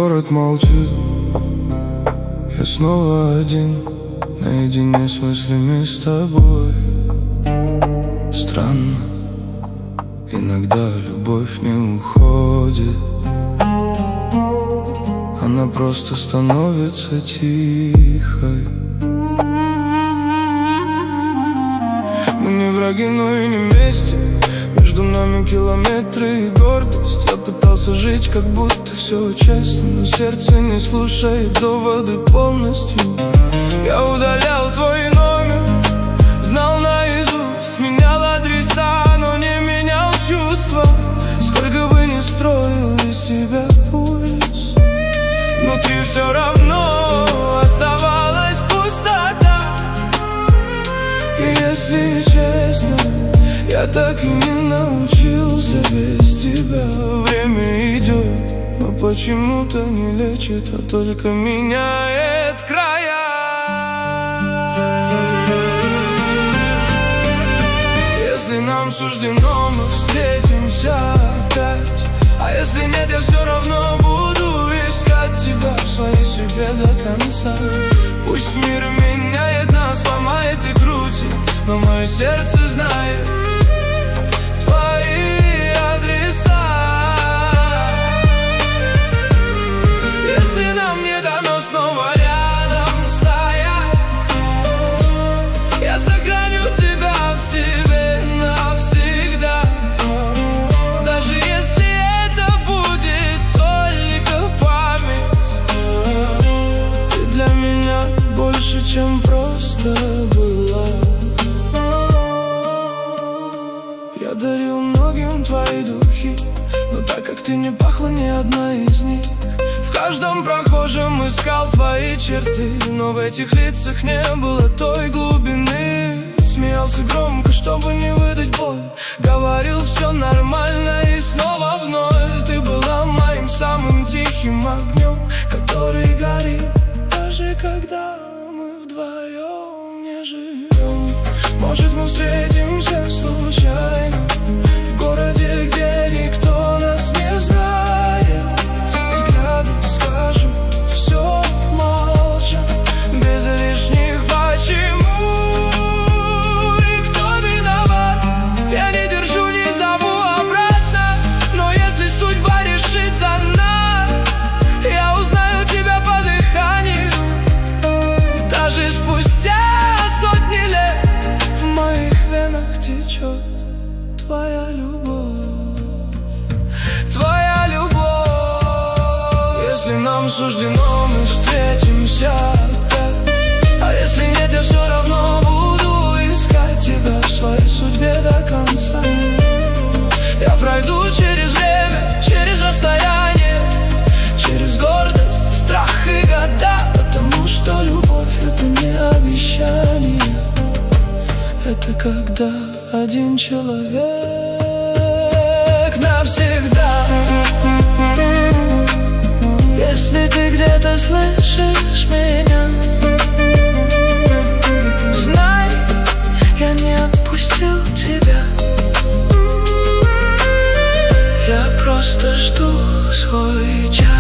Город молчит, я снова один, наедине с мыслями с тобой. Странно, иногда любовь не уходит, она просто становится тихой. Мы не враги, но и не вместе, между нами километры и гордость. Я пытался жить, как будто все честно, но сердце не слушает доводы полностью. Я удалял твой номер, знал наизусть, менял адреса, но не менял чувства. Сколько бы ни строил из себя пульс, внутри все равно оставалась пустота. И если честно, я так и не научился без тебя. Время идет, но почему-то не лечит, а только меняет края. Если нам суждено, мы встретимся опять. А если нет, я все равно буду искать тебя в своей судьбе до конца. Пусть мир меняет нас, ломает и крутит, но мое сердце знает твои адреса. Если нам не дано снова рядом стоять, я сохраню тебя в себе навсегда. Даже если это будет только память, ты для меня больше, чем просто была. Я дарил многим твои духи, но так как ты не пахла ни одна из них. В каждом прохожем искал твои черты, но в этих лицах не было той глубины. Смеялся громко, чтобы не выдать боль, говорил все нормально и снова в ноль. Ты была моим самым тихим огнем, который горит, даже когда мы вдвоем не живем. Может, мы встретимся случайно в городе, где никто нас не знает. Взгляды скажут все молча, без лишних почему. И кто виноват, я не держу, не зову обратно. Но если судьба решит за нас, я узнаю тебя по дыханию. Даже спустя сотни лет в моих венах течет твоя любовь, твоя любовь. Если нам суждено, мы встретимся опять. А если нет, я все равно буду искать тебя в своей судьбе до конца. Я пройду через время, через расстояние, через гордость, страх и года, потому что любовь — это не обещание, это когда один человек навсегда. Если ты где-то слышишь меня, знай, я не отпустил тебя. Я просто жду свой час.